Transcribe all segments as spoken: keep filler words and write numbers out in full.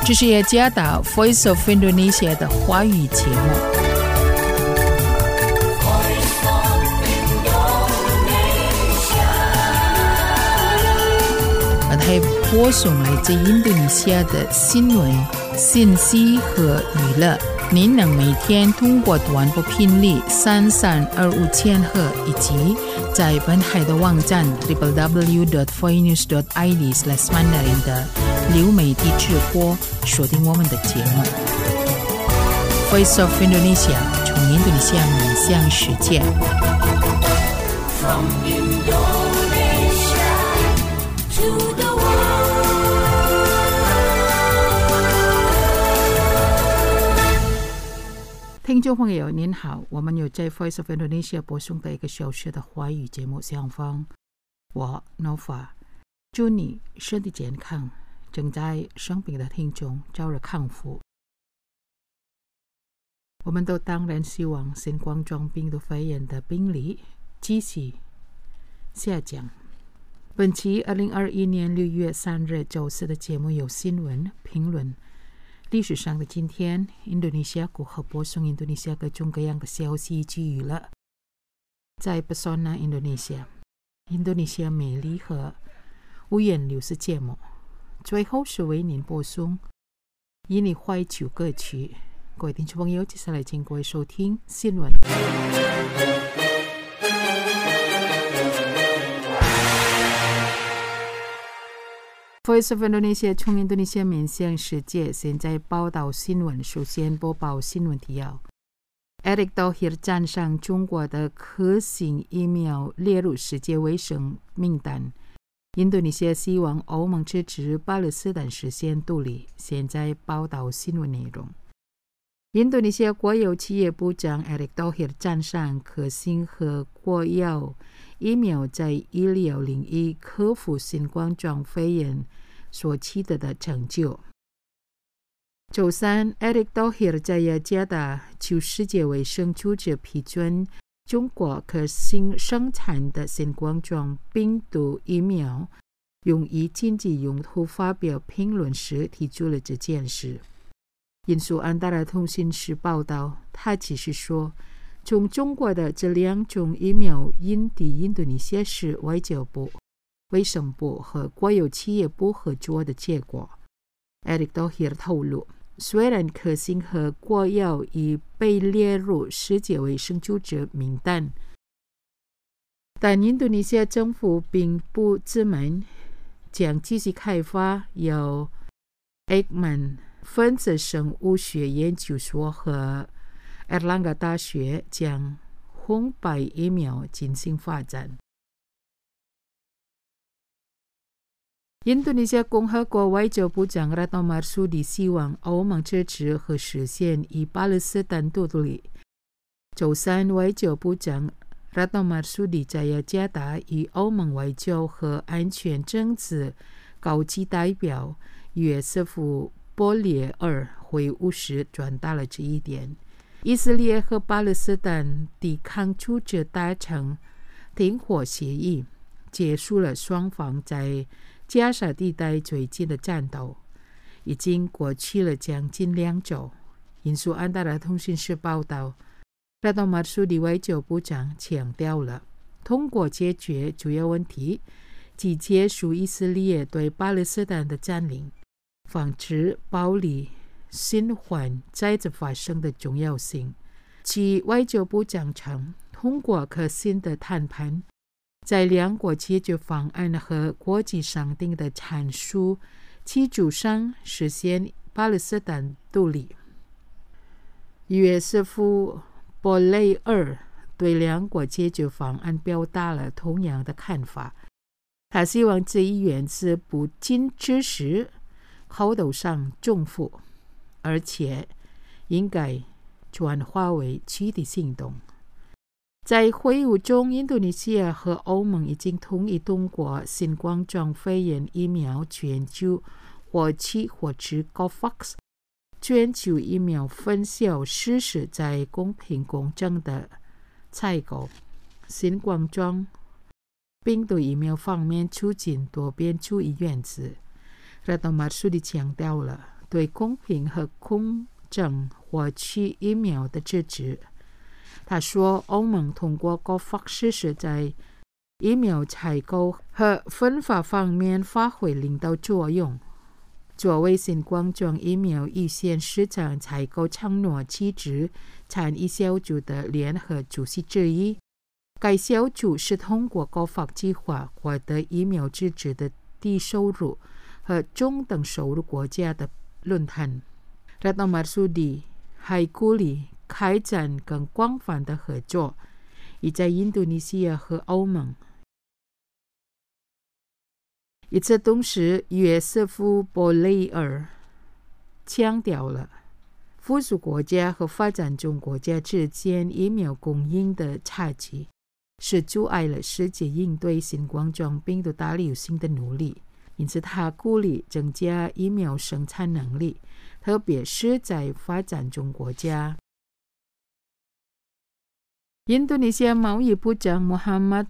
这是耶加达 Voice of Indonesia 的华语节目。它播送来自印度尼西亚的新闻、信息和娱乐。您能每天通过短波频率三三二五千赫以及在本海的网站 double-u double-u double-u dot voinews dot i d slash mandarin 的流媒体直播锁定我们的节目。Voice of Indonesia 从印度尼西亚面向世界。From Indonesia to the world.听众朋友您好，我们有在 Voice of Indonesia 播送的一个小时的华语节目上方，我 Nova 祝你身体健康，正在生病的听众早日康复。我们都当然希望新冠状病毒肺炎的病例继续下降。本期二零二一年六月三日周四的节目有新闻评论。历史上的今天，印度尼西亚国和播送印度尼西亚各种各样的消息及娱乐。在 Pesona Indonesia 印度尼西亚美丽和五颜六色节目，最后是为您播送印尼怀旧歌曲。各位听众朋友，接下来请各位收听新闻。Voice of Indonesia 从印度尼西亚面向世界，现在报道新闻。首先播报新闻提要 ：Erick Thohir 站上中国的可信疫苗列入世界卫生名单。印度尼西亚希望欧盟支持巴勒斯坦实现独立。现在报道新闻内容。印度尼西亚国有企业部长 Erick Thohir 站上可信和国药疫苗在医疗领域克服新冠状肺炎所取得的成就。周三 Erick Thohir 在雅加达就世界卫生组织批准中国可信生产的新冠状病毒疫苗用于经济用途发表评论时提出了这件事。引述安达拉通讯社报道，他只是说从中国的这两种疫苗引抵印度尼西亚是外交部、卫生部和国有企业部合作的结果。Erick Thohir 透露，虽然可信和国药已被列入世界卫生组织名单，但印度尼西亚政府并不自满，将继续开发由 Eijkman 分子生物学研究所和Erlangga 大学将红白疫苗进行发展。印度尼西亚共和国外交部长 Retno Marsudi 希望欧盟支持和实现以巴勒斯坦独立。周三，外交部长 Retno Marsudi 在雅加达与欧盟外交和安全政治高级代表约瑟夫·波列尔会晤时转达了这一点。以色列和巴勒斯坦抵抗组织达成停火协议，结束了双方在加沙地带最近的战斗，已经过去了将近两周。引述安达拉通讯社报道，拉多马苏里外交部长强调了通过解决主要问题，即结束以色列对巴勒斯坦的占领，防止暴力循环再次发生的重要性。其外交部长称，通过可信的谈判，在两国解决方案和国际商定的阐述基础上实现巴勒斯坦独立。约瑟夫·波雷尔对两国解决方案表达了同样的看法，他希望这一原则不仅只是口头上重复，而且应该转化为具体行动。在会晤中，印度尼西亚和欧盟已经同意通过新冠状肺炎疫苗全球伙计或者 COVAX 全球疫苗分销实施在公平公正的采购。新冠状病毒疫苗方面促进多边主义原则。Retno Marsudi 强调了对公平和公正获取疫苗的支持。他说，欧盟通过各方式是在疫苗采购和分发方面发挥领导作用。作为新冠状疫苗预先市场采购承诺机制产业小组的联合主席之一，该小组是通过各方计划获得疫苗支持的低收入和中等收入国家的论坛。Retno Marsudi还鼓励开展更广泛的合作，以在印度尼西亚和欧盟。与此同时，约瑟夫·博雷尔强调了附属国家和发展中国家之间疫苗供应的差距是阻碍了世界应对新冠状病毒大流行的努力，因此他鼓励增加疫苗生产能力，特别是在发展中国家。印度尼西亚贸易部长 Muhammad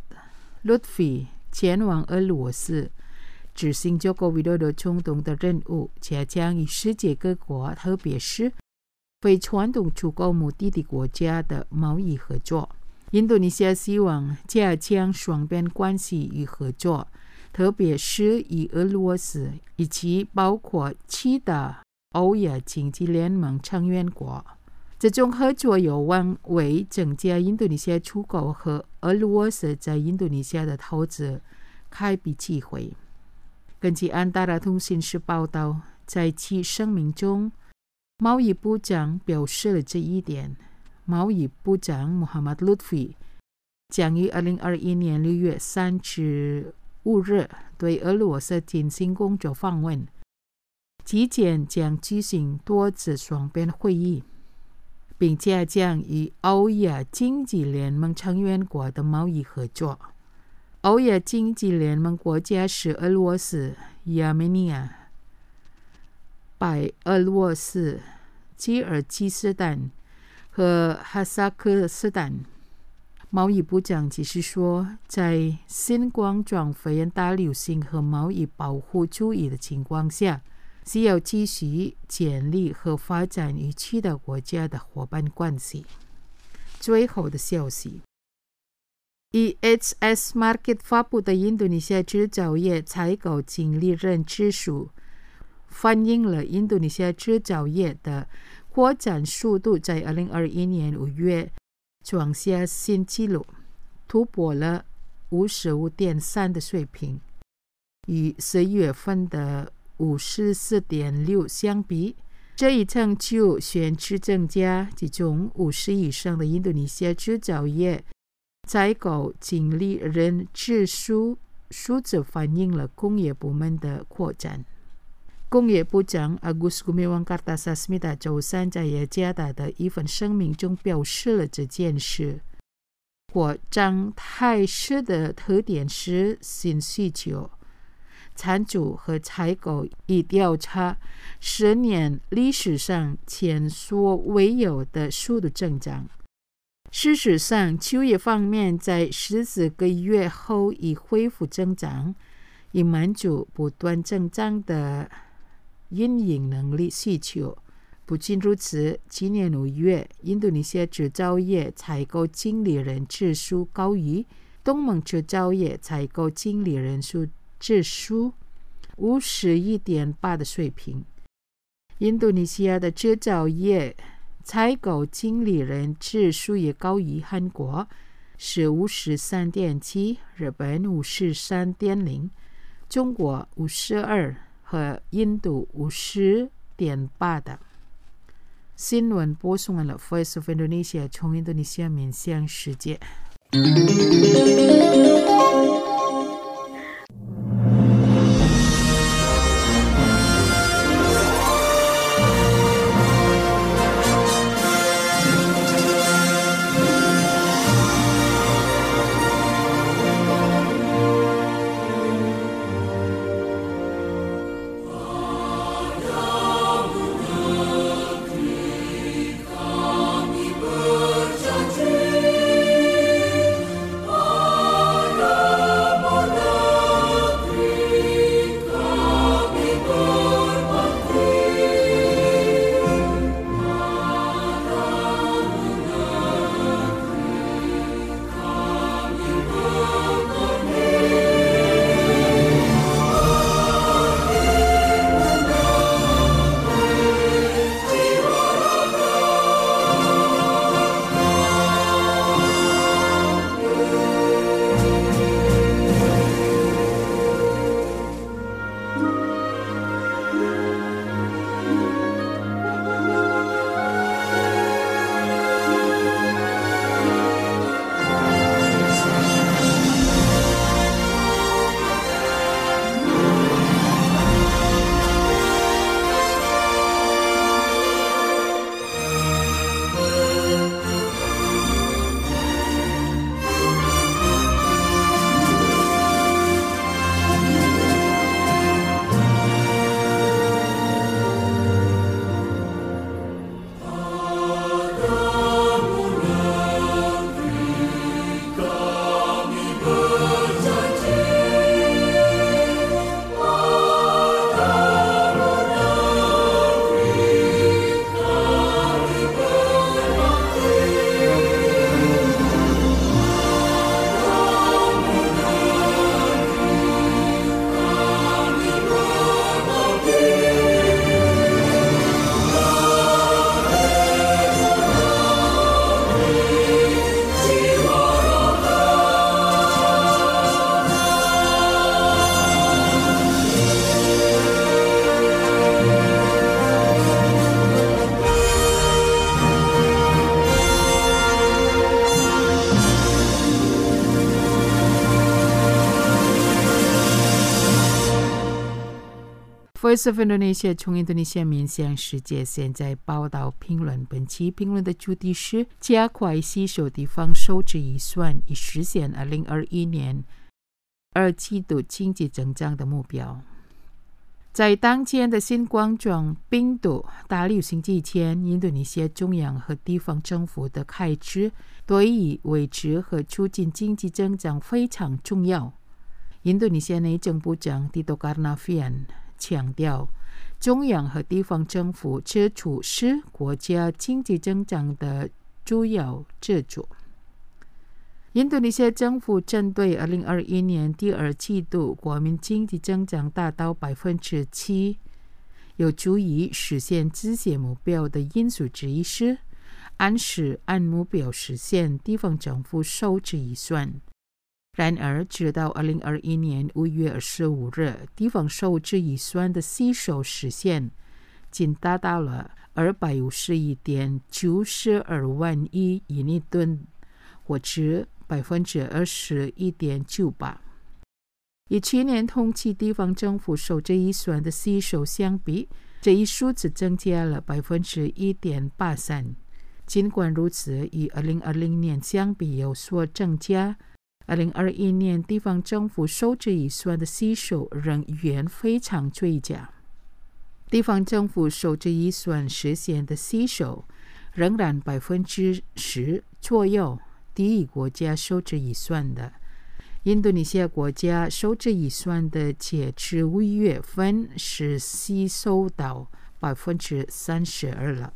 Lutfi 前往俄罗斯执行中国widodo的冲动的任务，加强与世界各国，特别是非传统出口目的地国家的贸易合作。印度尼西亚希望加强双边关系与合作，特别是与俄罗斯以及包括其他欧亚经济联盟成员国。这种合作有望为增加印度尼西亚出口和俄罗斯在印度尼西亚的投资开辟机会。根据安达拉通讯社报道，在其声明中，贸易部长表示了这一点。贸易部长 Muhammad Lutfi 将于二零二一年六月三十五日对俄罗斯进行工作访问，期间将举行多次双边会议，并加强与欧亚经济联盟成员国的贸易合作。欧亚经济联盟国家是俄罗斯、亚美尼亚、白俄罗斯、吉尔吉斯斯坦和哈萨克斯坦。贸易部长解释说，在新冠状肺炎大流行和贸易保护主义的情况下，需要继续建立和发展与其他国家的伙伴关系。最后的消息，以 H S Market 发布的印度尼西亚制造业采购经理人指数反映了印度尼西亚制造业的扩展速度在二零二一年五月创下新纪录，突破了 五十五点三 的水平，与十一月份的 五十四点六 相比。这一成就显示增加其中五十以上的印度尼西亚制造业采购经理人指数数字反映了工业部门的扩展。工业部长 Agus Gumiwang Kartasasmita 周三在雅加达的一份声明中表示了这件事。扩张态势的特点是新需求、产出和采购已调查十年历史上前所未有的速度增长。事实上，就业方面在十四个月后已恢复增长，以满足不断增长的运营能力需求。不仅如此，今年五月，印度尼西亚制造业采购经理人指数高于东盟制造业采购经理人数指数 五十一点八 的水平。印度尼西亚的制造业采购经理人指数也高于韩国，是 五十三点七， 日本 五十三点零， 中国 五十二 和印度 五十点八 的。新闻播送完了 Voice of Indonesia 从印度尼西亚面向世界。 Oh Voice of Indonesia 从印度尼西亚面向世界，现在报道评论。本期评论的主题是加快吸收地方收支预算，以实现二零二一年二季度经济增长的目标。在当前的新冠状病毒大流行期间，印度尼西亚中央和地方政府的开支对于维持和促进经济增长非常重要。印度尼西亚内政部长 Tito Karnavian 强调，中央和地方政府支出是国家经济增长的主要支柱。印度尼西亚政府针对二零二一年第二季度国民经济增长达到百分之七，有助于实现这些目标的因素之一是按时按目标实现地方政府收支预算。然而，直到二零二一年五月二十五日，地方收支预算的吸收实现仅达到了二百五十一点九十二万亿印尼盾，或者百分之二十一点九八。与去年同期地方政府收支预算的吸收相比，这一数字增加了百分之一点八三。尽管如此，与二零二零年相比有所增加。二零二一年地方政府收支预算的吸收仍远非常最佳。地方政府收支预算实现的吸收仍然百分之十左右，低于国家收支预算的。印度尼西亚国家收支预算的截至五月份是吸收到百分之三十二了。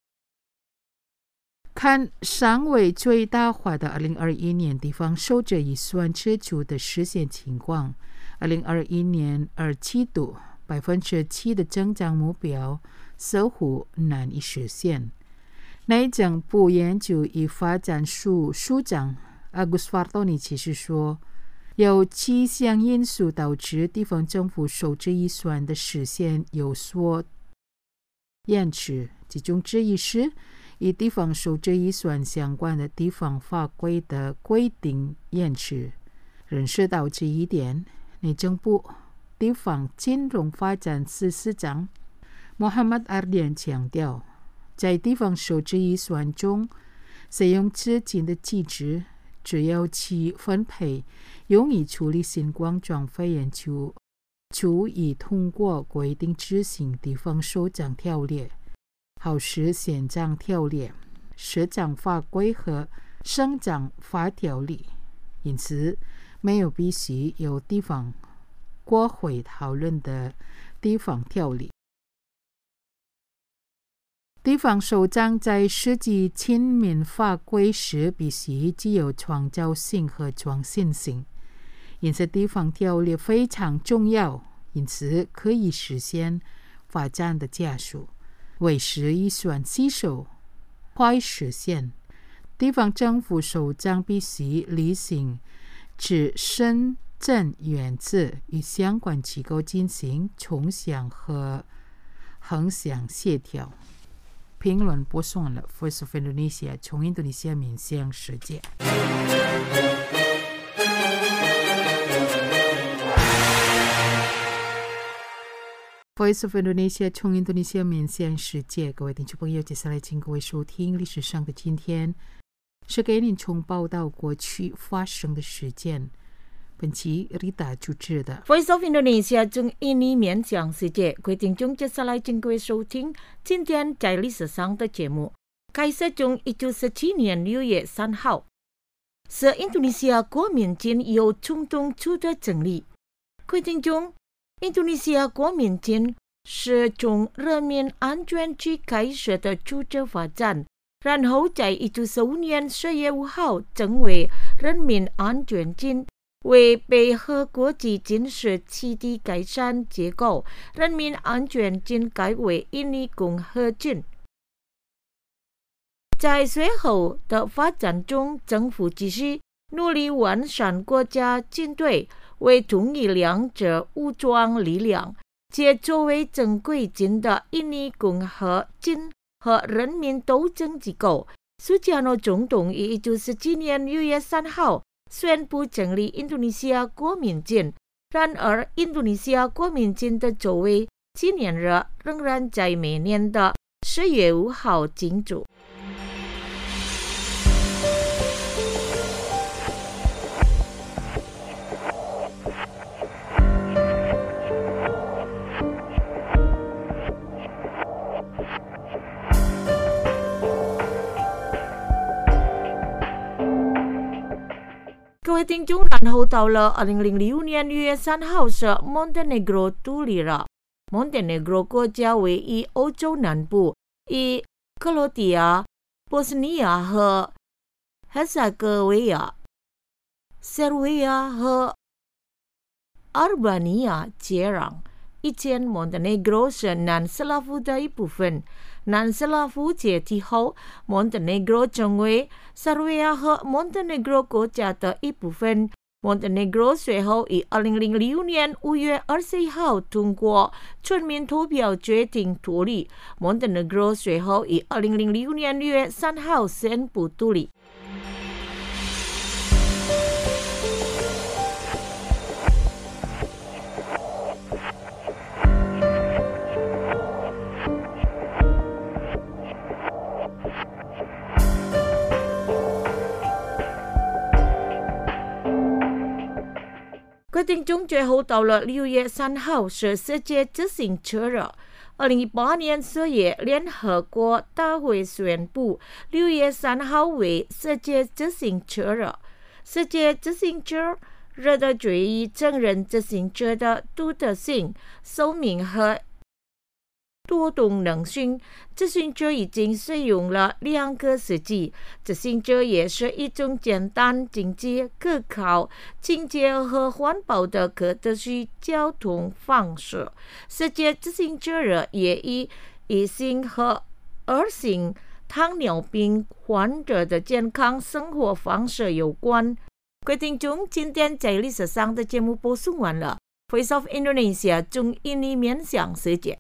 看尚未最大化的二零二一年地方收支预算支出的实现情况，二零二一年二季度百分之七的增长目标似乎难以实现。内政部研究与发展署署长 Agus Fartoni 其实说，有七项因素导致地方政府收支预算的实现有所延迟，其中之一是与地方收支预算相关的地方法规的规定延迟。认识到这一点，内政部地方金融发展司司长 Muhammad Ardian 强调，在地方收支预算中，使用资金的机制只要其分配用于处理新冠状肺炎就足以通过规定执行地方首长条例、好市县长条例、市长法规和省长法条例，因此没有必须由地方国会讨论的地方条例。地方首长在实际亲民法规时必须具有创造性和创新性，因此地方条例非常重要，因此可以实现发展的加速。为使预算吸收快实现，地方政府首长必须履行自身政原则，与相关机构进行纵向和横向协调。评论播送了 Voice of Indonesia 从印度尼西亚面向世界。Voice of Indonesia 从印度尼西亚面向世界，各位听众朋友，接下来请各位收听历史上的今天，是给您从报道过去发生的事件。本期 Rita 主持的 Voice of Indonesia 从印尼面向世界，各位听众，接下来请各位收听今天在历史上的节目。开始从一九四七年六月三号，是印度尼西亚国民军由总统处的成立。各位听众，印度尼西亚国民军是从人民安全局开始的组织发展，然后在一九四五年十月五号成为人民安全军，为配合国际军事基地改善结构，人民安全军改为印尼共和军。在随后的发展中，政府继续努力完善国家军队，为统一两者武装力量，且作为正规军的印尼共和军和人民斗争机构。苏加诺总统于一九四七年六月三号宣布成立印度尼西亚国民军。然而，印度尼西亚国民军的作为纪念日仍然在每年的十月五号庆祝。各位听众，然后到了二零零六年一月三号是 Montenegro 独立了。Montenegro 国家位于欧洲南部，以克罗地亚、波斯尼亚和赫塞哥维亚、塞尔维亚和阿尔巴尼亚接壤。以前 Montenegro 是南斯拉夫的一部分。南斯拉夫解体后 ，Montenegro 成为塞尔维亚和 Montenegro 国家的一部分。Montenegro 随后于二零零六年五月二十一号通过全民投票决定独立。Montenegro 随后于二零零六年六月三号宣布独立。各位听众，最后到了六月三号是世界自行车日。二零一八年四月，联合国大会宣布六月三号为世界自行车日。世界自行车日的主意承认自行车的独特性、寿命和多功能性。自行车已经使用了两个世纪，自行车也是一种简单、经济、可靠、清洁和环保的可持续交通方式。世界自行车日也与一型和二型糖尿病患者的健康生活方式有关。各位听众，今天在历史上的节目播送完了。Voice of Indonesia 中印尼面向世界。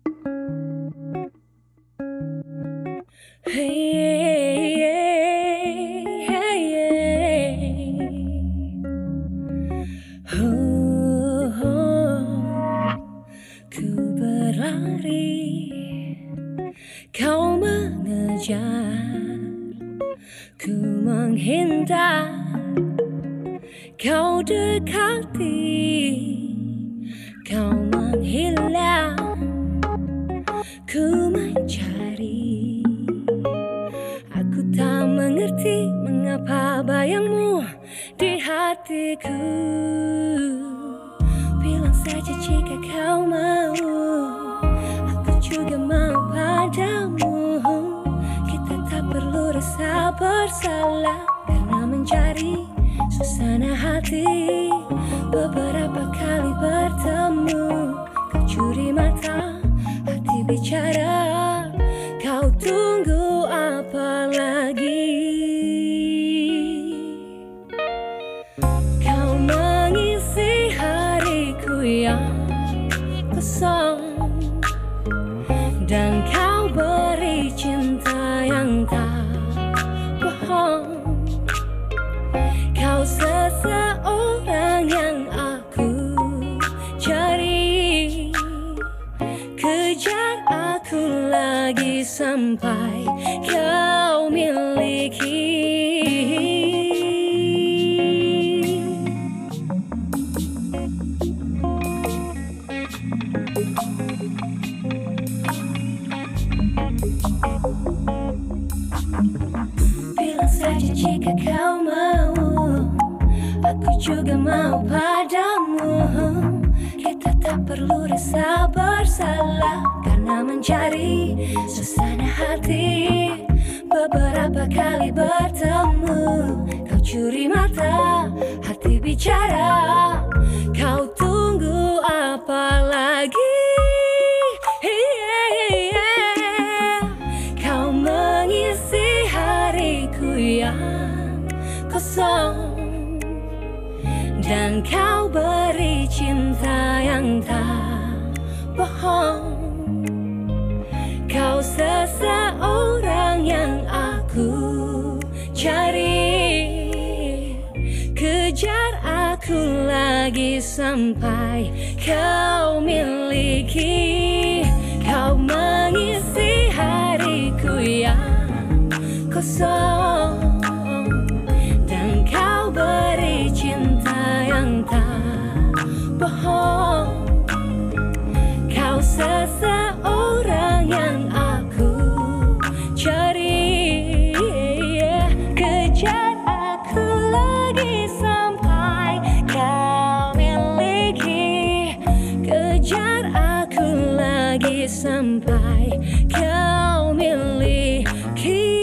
Hey, hey, hey, oh, oh. Ku berlari, kau mengejar, ku menghindar, kau dekati, kau menghilang, ku mencari. Aku tak mengerti mengapa bayangmu di hatiku. Bilang saja jika kau mau, aku juga mau padamu. Kita tak perlu rasa bersalah karena mencari suasana hati. Beberapa kali bertemu, kau curi mata, hati bicara. Kau tunggu apa lagi? Kau mengisi hariku yang kosong, dan kau beri cinta yang tak bohong. Kau seseorang yang aku cari, kejar aku lagi sampai kau miliki. Bilang saja jika kau mau, aku juga mau padamu. Kita tak perlu rasa bersalah karena mencari suasana hati. Beberapa kali bertemu, kau curi mata, hati bicara. Kau tunggu apa lagi? Kau mengisi hariku yang kosong, dan kau beri cinta yang tak bohong. Kau seseorang yang aku cari, kejar aku aku lagi sampai kau miliki. Kau mengisi hariku yang kosong, dan kau beri cinta yang tak bohong. Kau seseorang yang aku cari. Kejar aku lagi sampai kau miliki. Kejar aku lagi sampai kau miliki.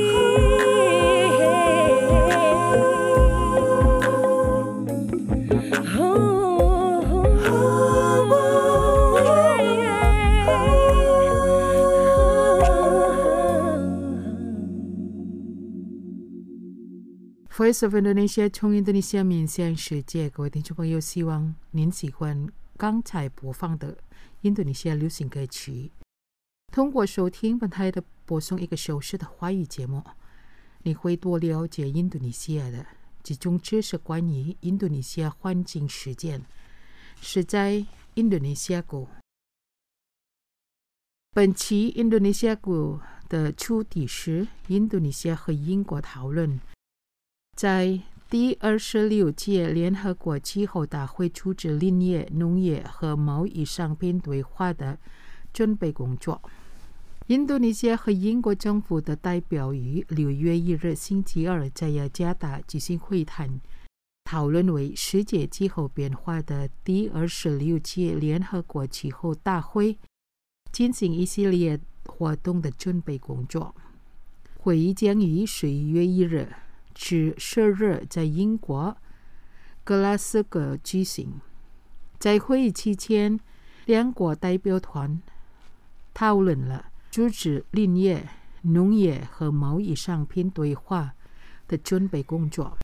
Voice of Indonesia 从印度尼西亚面向世界，各位听众朋友，希望您喜欢刚才播放的印度尼西亚流行歌曲。通过收听本台的播送一个小时的华语节目，你会多了解印度尼西亚的几种知识，关于印度尼西亚环境事件，是在印度尼西亚国。本期印度尼西亚国的主题是印度尼西亚和英国讨论在第二十六届联合国气候大会出制林业、农业和贸易商品对话的准备工作。印度尼西亚和英国政府的代表于六月一日星期二在雅加达举行会谈，讨论为世界气候变化的第二十六届联合国气候大会进行一系列活动的准备工作。会议将于十一月一日至十日在英国格拉斯哥举行。在会议期间，两国代表团讨论了阻止林业、农业和贸易商品对话的准备工作。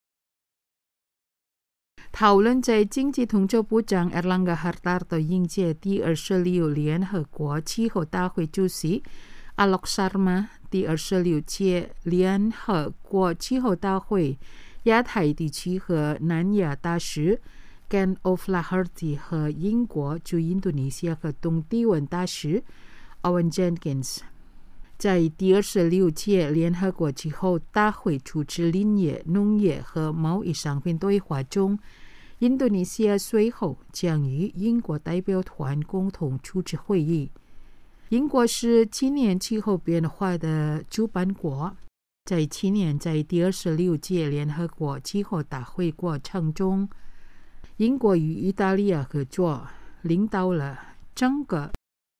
讨论在经济统筹部长 Erlangga Hartarto 迎接第二十六联合国气候大会主席 Alok Sharma 第二十六届联合国气候大会亚太地区和南亚大使 Ken O'Flaherty 和英国驻印度尼西亚和东帝汶大使 Owen Jenkins 在第二十六届联合国气候大会主持林业、农业和贸易商品对话中，印度尼西亚随后将与英国代表团共同主持会议。英国是今年气候变化的主办国，在今年在第二十六届联合国气候大会过程中，英国与意大利合作领导了整个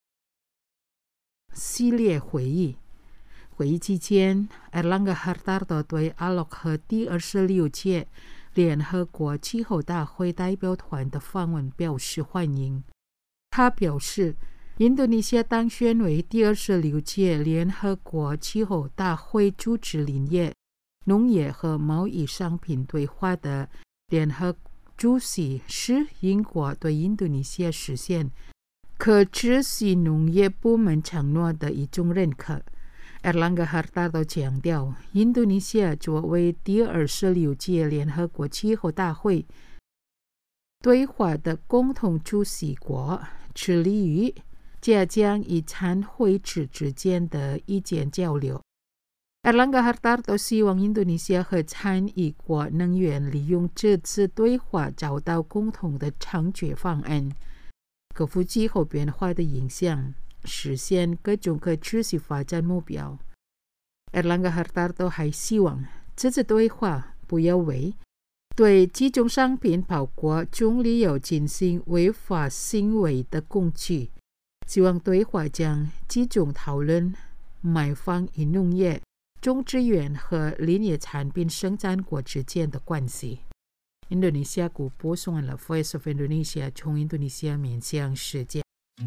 系列会议。会议期间 Erlangga Hartarto 对 Alok 和第二十六届联合国气候大会代表团的访问表示欢迎。他表示，印度尼西亚当选为第二十六届联合国气候大会主持林业、农业和贸易商品对话的联合主席，是英国对印度尼西亚实现可持续农业部门承诺的一种认可。Erlangga Hartarto 强调，印度尼西亚作为第二十六届联合国气候大会对话的共同主席国，致力于加强与参会者之间的意见交流。Erlangga Hartarto 希望印度尼西亚和参与国能源利用这次对话找到共同的长久方案，克服气候变化的影响，实现各种可持续发展目标。Erlangga Hartarto 还希望这次对话不要为对几种商品包括棕榈油进行违法行为的工具，希望对话将集中讨论买方与农业、种植园和林业产品生产国之间的关系。印度尼西亚国播送完了 Voice of Indonesia 从印度尼西亚面向世界。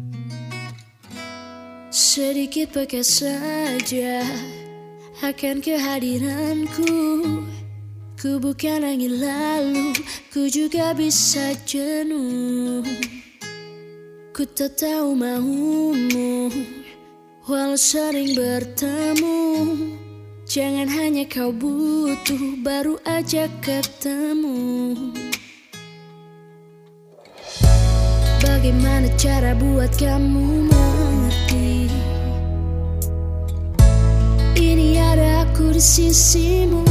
Sedikit peka saja akan kehadiranku. Ku bukan angin lalu, ku juga bisa jenuh. Ku tak tahu maumu, walau sering bertemu. Jangan hanya kau butuh, baru aja ketemu. Bagaimana cara buat kamu mengerti? Ini ada aku di sisimu.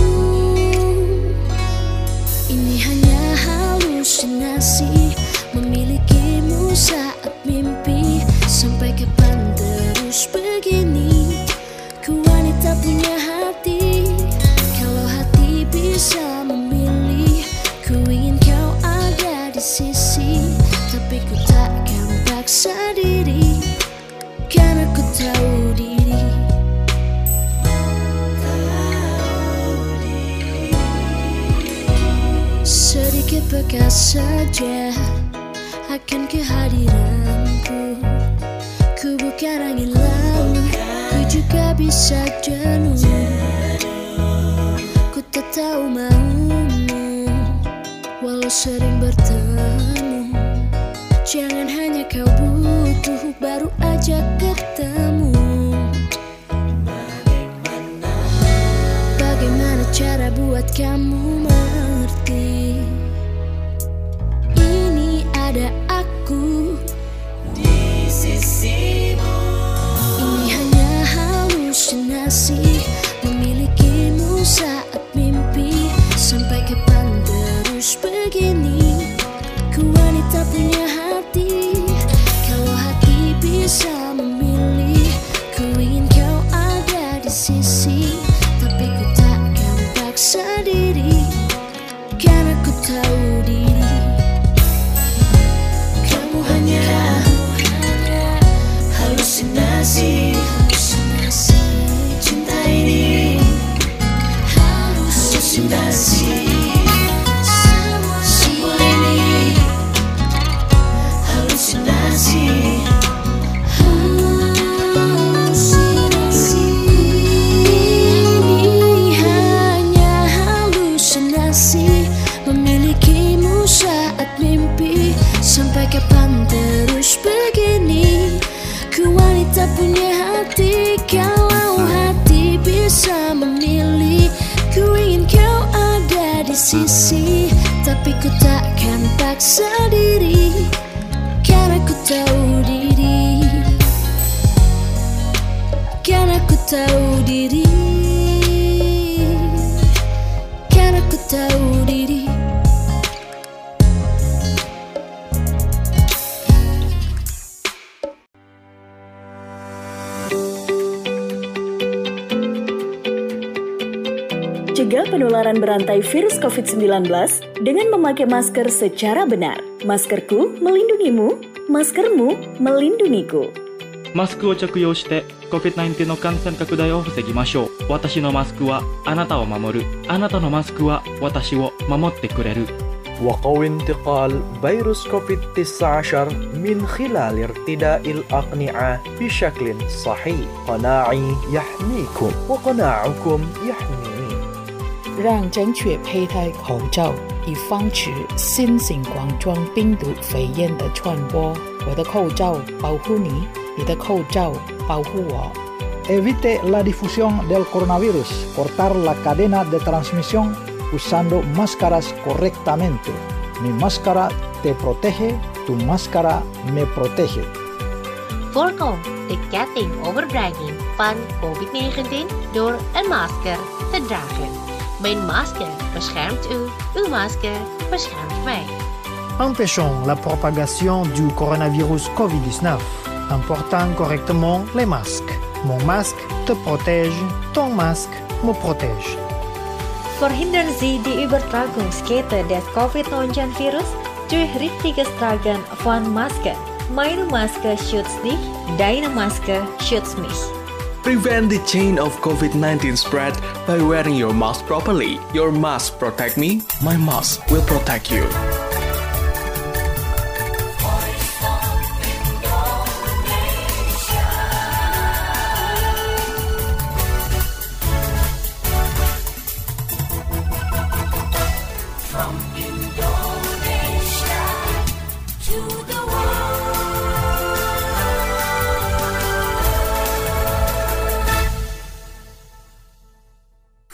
Ini hanya halusinasi, memilikimu saat mimpi. Sampai kapan terus begini? Ku wanita punya hati. Kalau hati bisa memilih, ku ingin kau ada di sisi. Tapi ku takkan paksa diri, karena ku tahu diri. Sedikit bekas saja akan kehadiranku. Ku bukan angin lalu, ku juga bisa jenuh. Ku tak tahu maumu, walau sering bertemu. Jangan hanya kau butuh, baru aja ketemu. Bagaimana cara buat kamu mengerti? Ini ada aku di sisimu. Ini hanya halusinasi, memilikimu saat mimpi. Sampai kapan terus begini? Ku wanita punya hati. Kalau hati bisa memilih, ku ingin kau ada di sisi. Tapi ku takkan paksa diri, karena ku tahu diri. Kamu hanya halusinasi, halusinasi. Cinta ini halusinasi. Semua ini halusinasi. Halusinasi. Ini hanya halusinasi, memilikimu saat mimpi. Sampai kapan terus begini? Ku wanita punya hati. Kalau hati bisa memilih, ku ingin kau ada di sisi. Tapi ku takkan paksa diri, karena ku tahu diri. Karena ku tahu diri. Karena ku tahu diri. Cegah penularan berantai virus covid sembilan belas dengan memakai masker secara benar. Maskerku melindungimu, maskermu melindungiku. マスクを着用して コビッドナインティーン の感染拡大を防ぎましょう。私のマスクはあなたを守る。あなたのマスクは私を守ってくれる。 وقوي انتقال فيروس كوفيد تسعة عشر من خلال ارتداء الأقنعة بشكل صحيح. قناعي يحميكم وقناعكم يحميني. 让正确佩戴口罩，以防止新型冠状病毒肺炎的传播。我的口罩保护你，你的口罩保护我。 Evite la difusión del coronavirus. Cortar la cadena de transmisión usando máscaras correctamente. Mi máscara te protege, tu máscara me protege. Voorkom de ketting overdrijving van covid negentien door een masker te dragen. Mijn masker beschermt u, uw masker beschermt mij. Empêchons la propagation du coronavirus covid dix-neuf en portant correctement les masques. Mon masque te protège, ton masque me protège. Verhindern Sie die Übertragungskette des covid neunzehn virus durch richtiges Tragen von Masken. Meine Maske schützt dich, deine Maske schützt mich. Prevent the chain of covid nineteen spread by wearing your mask properly. Your mask protect me, my mask will protect you.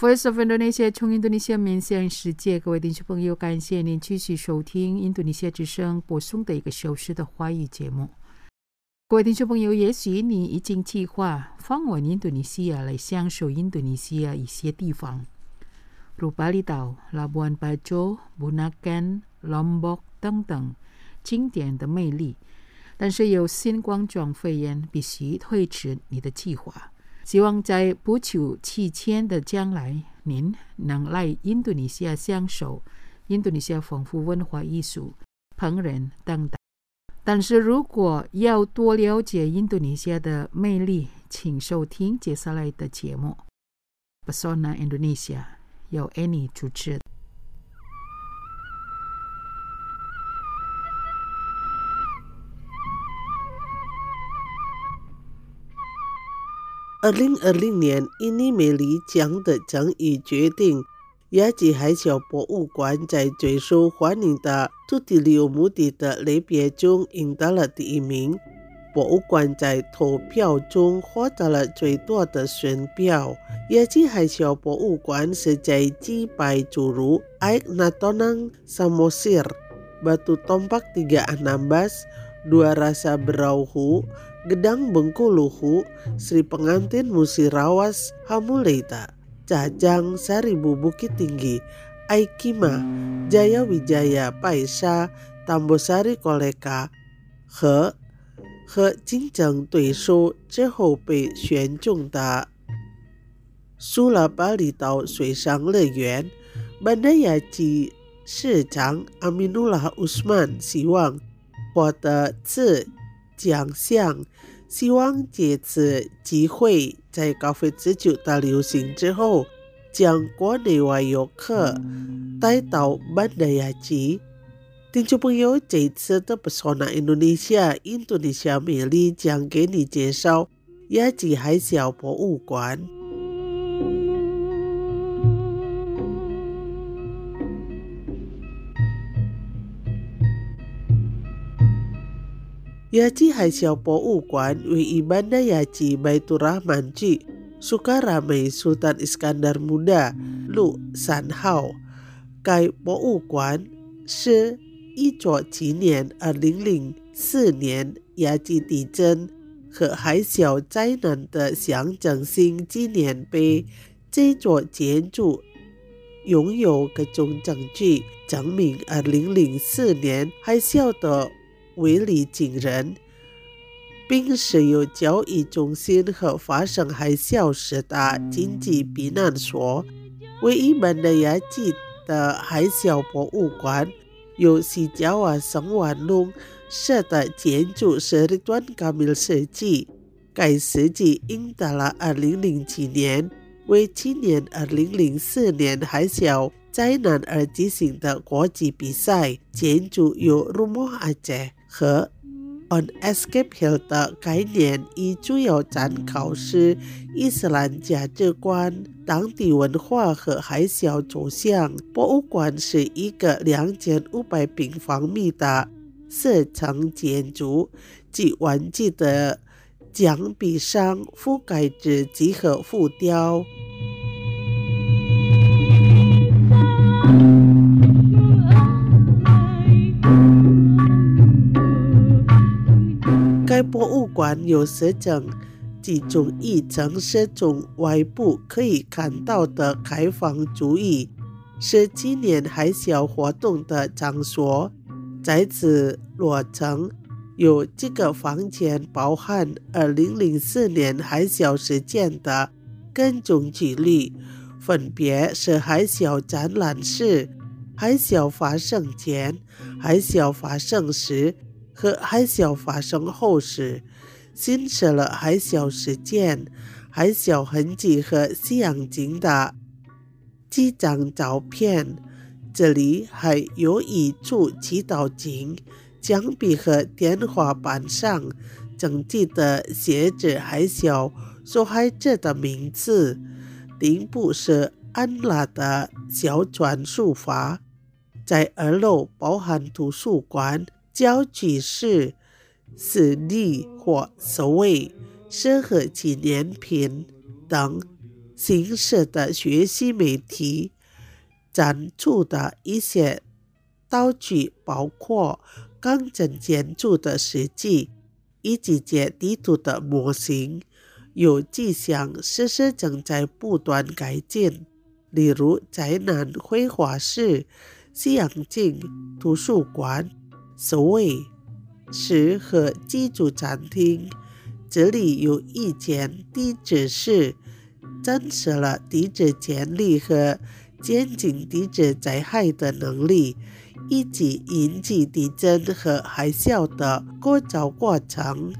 Voice of Indonesia 从印度尼西亚面向世界，各位听众朋友，感谢您继续收听印度尼西亚之声播送的一个小时的华语节目。各位听众朋友，也许你已经计划访问印度尼西亚来享受印度尼西亚一些地方，如巴厘岛、Labuan Bajo、Bunaken、Lombok 等等经典的魅力，但是有新冠状肺炎，必须推迟你的计划。希望在不久期间的将来，您能来印度尼西亚享受印度尼西亚丰富文化艺术、烹饪等等。但是如果要多了解印度尼西亚的魅力，请收听接下来的节目 Pesona Indonesia， 由 Annie 主持。 二零二零年印尼美丽奖的争议决定，雅吉海峡博物馆在最受欢迎的土地利用目的的类别中赢得了第一名。博物馆在投票中获得了最多的选票。雅吉海峡博物馆是在击败诸如 Aik Natonang Samosir, Batu Tompak tiga enam Dua Rasa Berauhu, Gedang Bengkuluhu, Sri Pengantin Musirawas Hamuleta, Cajang Seribu Bukit Tinggi, Aikima, Jaya Wijaya Paisa, Tambosari Koleka 和和竞争对手之后被选中的。除了巴厘岛水上乐园，班达雅吉市长 Aminullah Usman 希望获得此奖项，希望借此机会在 COVID 十九 的流行之后，将国内外游客带到班达雅吉。听众朋友，这次的 Pesona Indonesia 印度尼西亚美丽将给你介绍雅吉海峡博物馆。雅吉海峡博物馆位于班达雅吉 Baitur Rahman 区 Sukarame Sultan Iskandar Muda 路三号。该博物馆是一座纪念二零零四年雅吉地震和海啸灾难的象征性纪念碑。这座建筑拥有各种证据，证明二零零四年海啸的威力惊人，并设有交易中心和发生海啸时的紧急避难所。位于班达雅吉的海啸博物馆由西加瓦圣万隆社的建筑师 Ridwan Kamil 设计。该设计赢得了二零零七年为纪念二零零四年海啸灾难而举行的国际比赛。建筑由 Rumah Aceh 和 On Escape Hill 的概念，以主要参考是伊斯兰价值观、当地文化和海啸走向。博物馆是一个两千五百平方米的四层建筑，即完整的墙壁上覆盖着几何浮雕。该博物馆有四层，其中一层是从外部可以看到的开放主义，是纪念海啸活动的场所。在此落层有几个房间包含二零零四年海啸事件的各种记录，分别是海啸展览室、海啸发生前、海啸发生时和海啸发生后时，显示了海啸事件、海啸痕迹和西洋镜的几张照片。这里还有一处祈祷镜，墙壁和天花板上整齐地写着海啸受害者的名字，顶部是安拉的小篆书法。在二楼包含图书馆、教具室、死地或所谓适合纪念品等形式的学习美题，展出的一些道具包括钢针建筑的实际以及解地图的模型，有迹象设施正在不断改进，例如宅男绘画室、西洋镜图书馆、所谓食和自助餐厅。这里有一间地质室，展示了地质建立和减轻地质灾害的能力，以及引起地震和海啸的构造过程。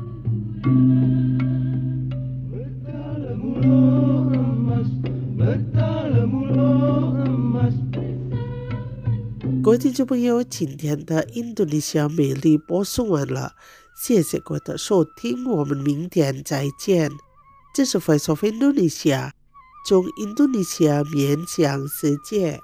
各位听众朋友，今天的印度尼西亚美丽播送完了，谢谢各位的收听，我们明天再见。这是 Voice of Indonesia， 从印度尼西亚面向世界。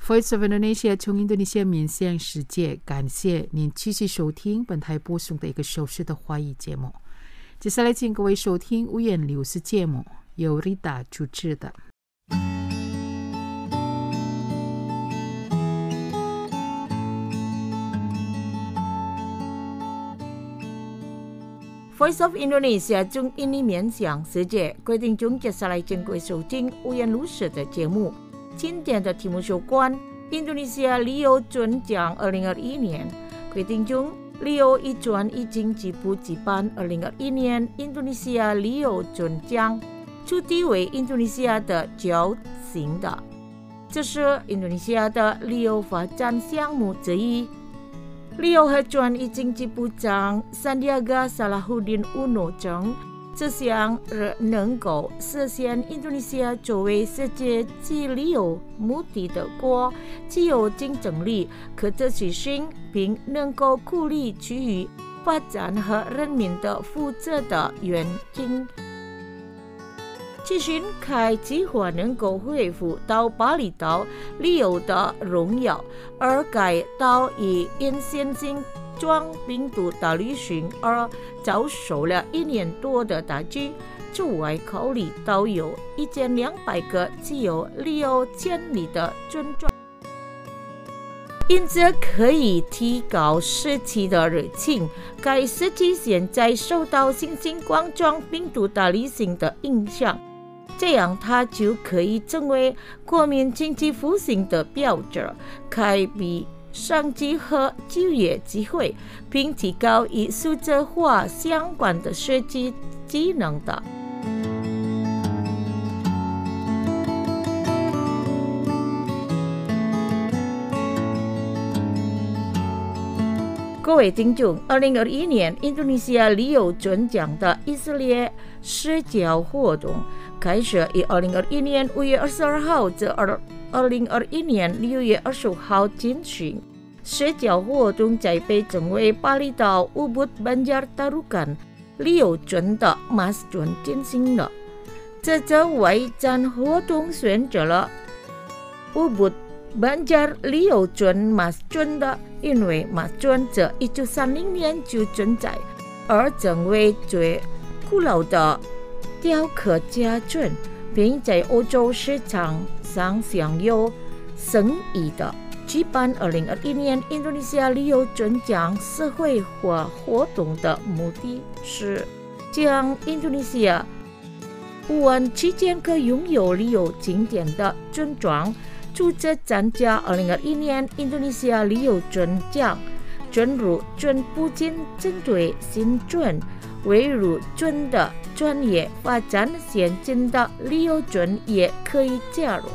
Voice of Indonesia 从印度尼西亚面向世界，感谢您继续收听本台播送的一个小时的华语节目。接下来请各位收听五颜六色节目，由 Rita 主持的。 Voice of Indonesia 从印尼面向世界，各位听众接下来请各位收听五颜六色的节目。今天的题目有关印度尼西亚旅游准奖二零二一年。各位听众，旅游一专已经举步举办二零二一年印度尼西亚旅游准奖，主题为印度尼西亚的觉醒的，这是印度尼西亚的旅游发展项目之一。旅游合专已经举部长 Sandiaga Salahuddin Uno 称，这项能够实现印度尼西亚作为世界级旅游目的的国，具有竞争力、可持续性，并能够鼓励区域发展和人民的福祉的原因。其实开计划能够恢复到巴厘岛旅游的荣耀，而该岛以因新型冠病毒的旅行而遭受了一年多的打击。驻外考虑到有一千两百个具有旅游潜力的症状，因此可以提高时期的热情。该时期现在受到新型冠状病毒的旅行的影响，这样它就可以成为国民经济复兴的标志，开辟商机和就业机会，并提高与数字化相关的设计技能的。各位听众，二零二一年印度尼西亚旅游准奖的以色列社交活动开始于二零二一年五月二十二号至二零二一年六月二十五号进行。社交活动在被称为巴厘岛乌布特班加尔达鲁干旅游准的 Mas 准进行了。这次外展活动选择了乌布特班加尔旅游准 Mas 准的，因为 Mas 准自一九三零年就存在，而成为最古老的雕刻家准，并在欧洲市场上享有声誉的。举办二零二一年印度尼西亚旅游准奖社会化活动的目的是将印度尼西亚五万七千个拥有旅游景点的准庄组织参加二零二一年印度尼西亚旅游准奖。正如准不仅针对新准，未入准的专业发展先进的旅游准也可以加入。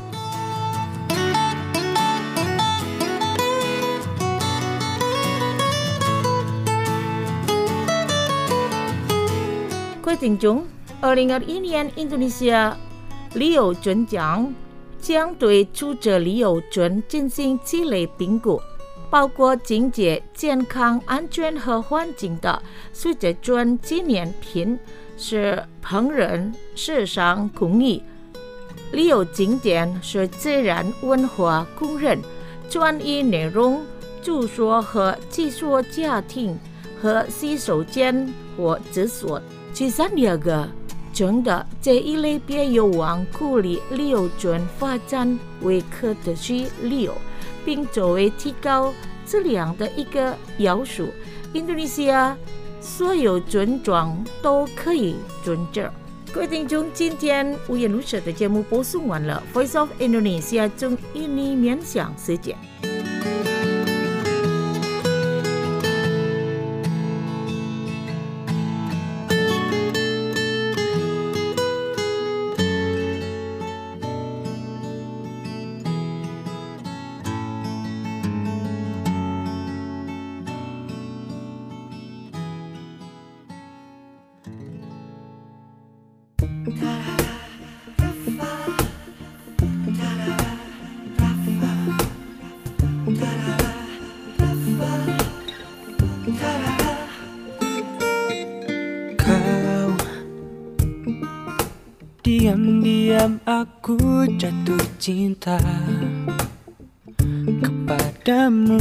各位听众，二零二一年印度尼西亚旅游准奖将对出者旅游准进行七类评估，包括经济、健康、安全和环境的数值准纪念品，是烹饪、时尚、工艺；旅游景点是自然文化公认；专业内容、住所和寄宿家庭和洗手间或厕所。其三两个准的这一类别有望鼓励旅游准发展为可持续旅游，并作为提高质量的一个要素。印度尼西亚所有准庄都可以准证。各位听众，今天五颜六色的节目播送完了。Voice of Indonesia 从印尼面向世界。 Diam-diam aku jatuh cinta kepadamu.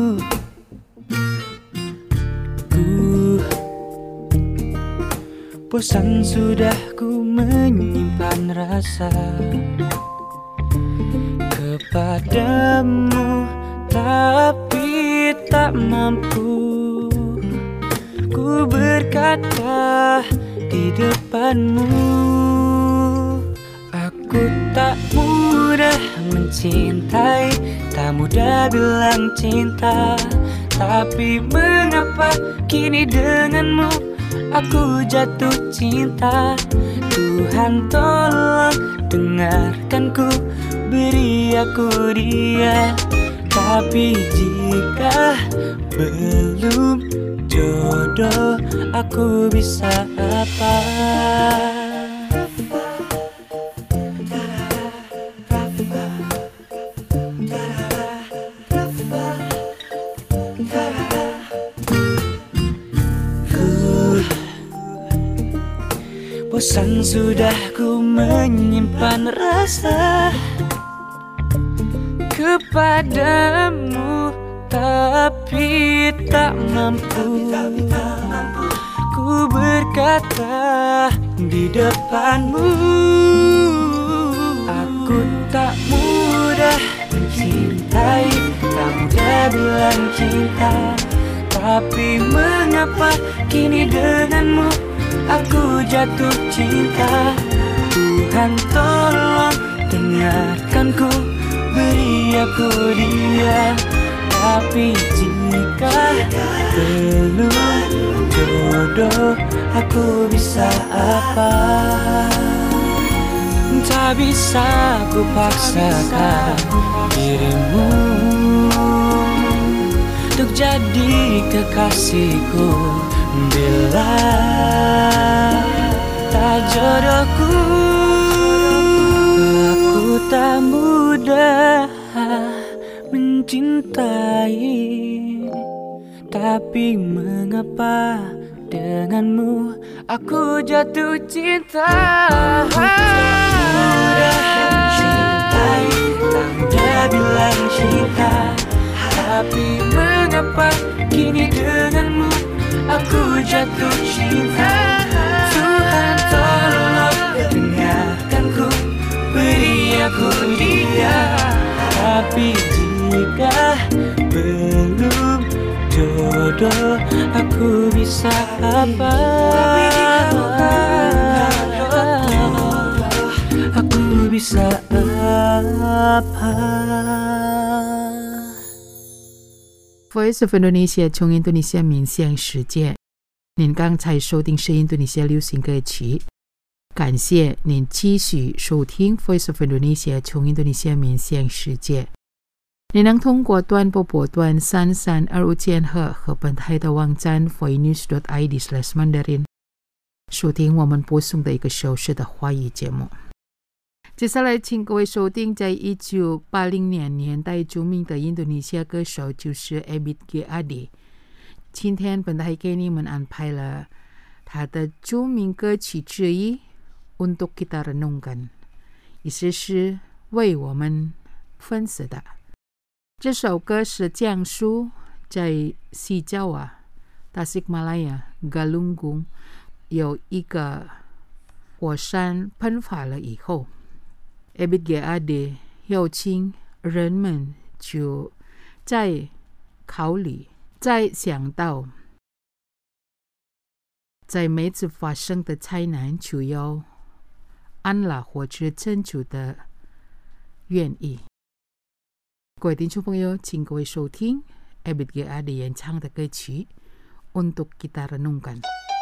Ku bosan sudah ku menyimpan rasa kepadamu, tapi tak mampu ku berkata di depanmu. Aku tak mudah mencintai, tak mudah bilang cinta, tapi mengapa kini denganmu aku jatuh cinta. Tuhan tolong dengarkanku, beri aku dia. Tapi jika belum jodoh, aku bisa apa? Bosan sudah ku menyimpan rasa kepadamu, tapi tak mampu ku berkata di depanmu. Aku tak mudah mencintai, tak mudah bilang cinta, tapi mengapa kini denganmu aku jatuh cinta. Tuhan tolong dengarkanku, beri aku dia. Tapi jika belum jodoh, aku bisa apa? Tak bisa ku paksakan dirimu untuk jadi kekasihku. Bila tak jodohku, aku tak mudah mencintai, tapi mengapa denganmu aku jatuh cinta. Mudah mencintai, tak mudah bilang cinta, tapi mengapa kini denganmu aku jatuh cinta. Tuhan tolong dengarkanku, beri aku dia. Tapi jika belum jodoh, aku bisa apa? Aku bisa apa? Voice of Indonesia 从印度尼西亚民线实践，您刚才收听是印度尼西亚流行歌曲。感谢您继续收听 Voice of Indonesia 从印度尼西亚民线实践。您能通过端播波段三三二五千赫和本台的网站 voinews dot i d slash mandarin 收听我们播送的一个小时的华语节目。接下来请各位收听在一九八零年年代著名的印度尼西亚歌手就是 Ebit G. Ade。 今天本台给你们安排了他的著名歌曲之一 Untuk Kita Renungkan， 意思是为我们分析的。这首歌是讲述在西Jawa Tasikmalaya Galunggung 有一个火山喷发了以后， Ebit G. Ade 邀请人们就在考虑，在想到在每次发生的灾难就要安乐或者拯救的愿意。各位听众朋友，请各位收听 Ebit G. Ade 演唱的歌曲 Untuk Kita Renungkan。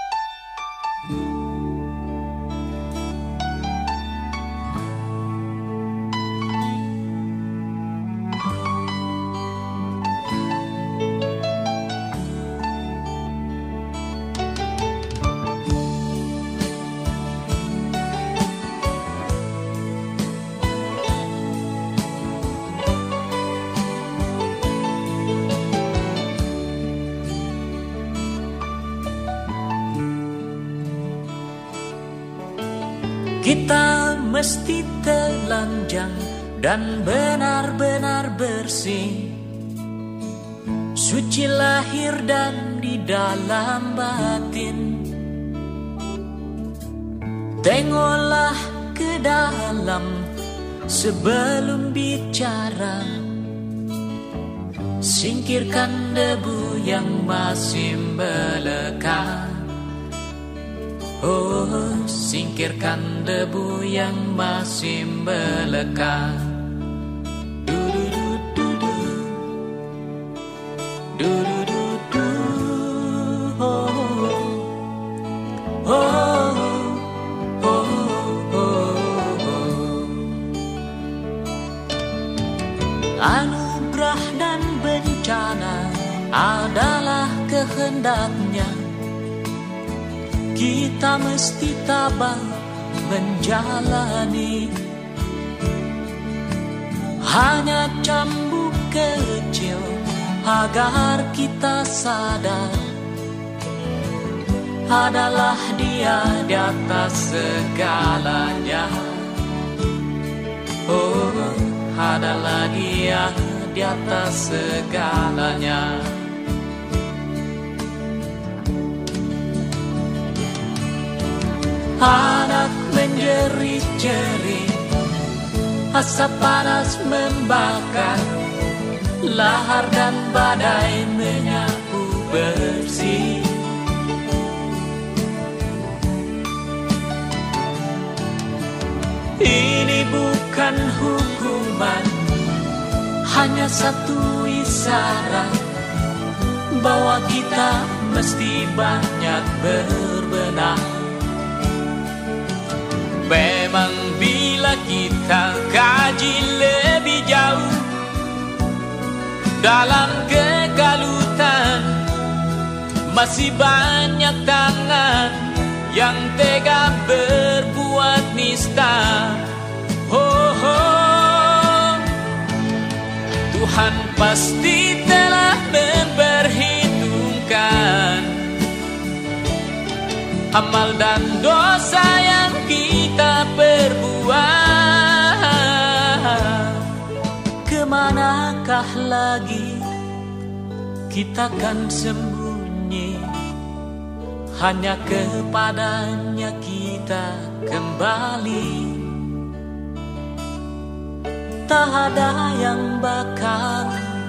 Kita mesti telanjang dan benar-benar bersih suci lahir dan di dalam batin. Tengoklah ke dalam sebelum bicara, singkirkan debu yang masih melekat. Oh, singkirkan debu yang masih melekat. Anugerah dan bencana adalah kehendaknya. Kita mesti tabah menjalani. Hanya cambuk kecil agar kita sadar, adalah Dia di atas segalanya. Oh, adalah Dia di atas segalanya. Anak menjerit-jerit, asap panas membakar, lahar dan badai menyapu bersih. Ini bukan hukuman, hanya satu isyarat bahwa kita mesti banyak berbenah. Memang bila kita kaji lebih jauh dalam kegalutan, masih banyak tangan yang tega berbuat nista. Oh, oh. Tuhan pasti telah memperhitungkan amal dan dosa yang kita perbuat. Kemanakah lagi kita kan sembunyi? Hanya kepadanya kita kembali. Tak ada yang bakal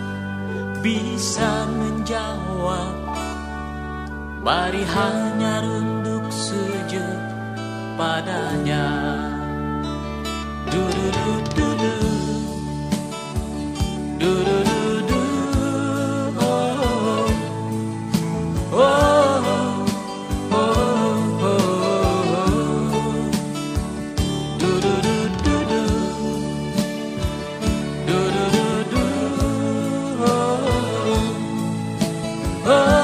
bisa menjawab. Mari hanya runduk sujud padanya. Du-du-du-du-du, du-du-du-du, oh, oh, oh, oh, oh, du-du-du-du-du, du-du-du-du, oh, oh.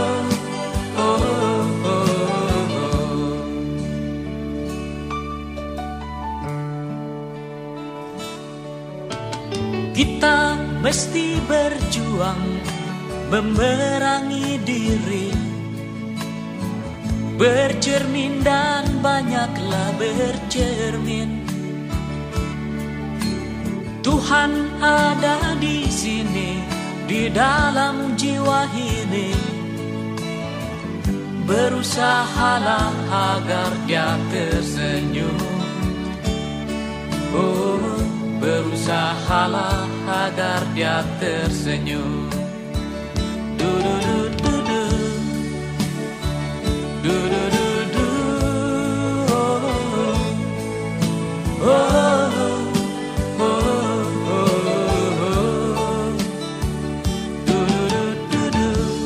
Kita mesti berjuang memerangi diri, bercermin dan banyaklah bercermin. Tuhan ada di sini, di dalam jiwa ini. Berusahalah agar Dia tersenyum. Oh, berusahalah agar Dia tersenyum. Du-du-du-du-du, du-du-du-du, oh, oh, oh, oh, oh, du-du-du-du-du,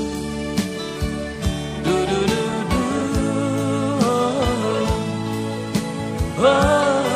du-du-du-du, oh, oh.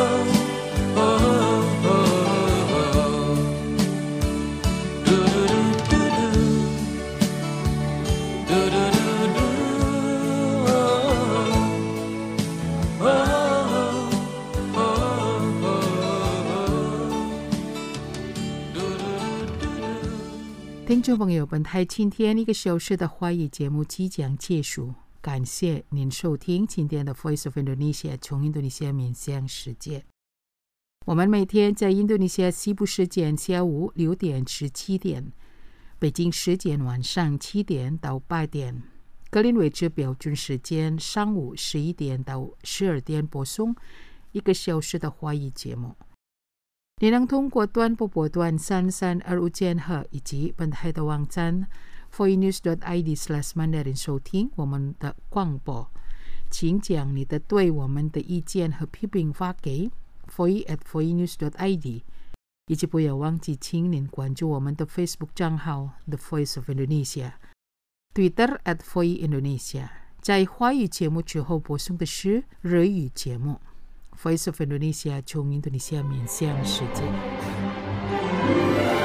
听众朋友，本台今天一个小时的华语节目即将结束，感谢您收听今天的 Voice of Indonesia 从印度尼西亚面向世界。我们每天在印度尼西亚西部时间下午六点至七点， 北京时间晚上七点到八点，格林威治标准时间上午十一点到十二点播送一个小时的华语节目。你能通过短波波段三三二五千赫以及本台的网站 foinews dot i d slash mandarin 收听我们的广播。请将你的对我们的意见和批评发给 foy at foinews dot i d， 以及不要忘记请您关注我们的 Facebook 账号 The Voice of Indonesia， Twitter at foy Indonesia。 在华语节目之后播送的是日语节目。 Voice of Indonesia 从印度尼西亚面向世界。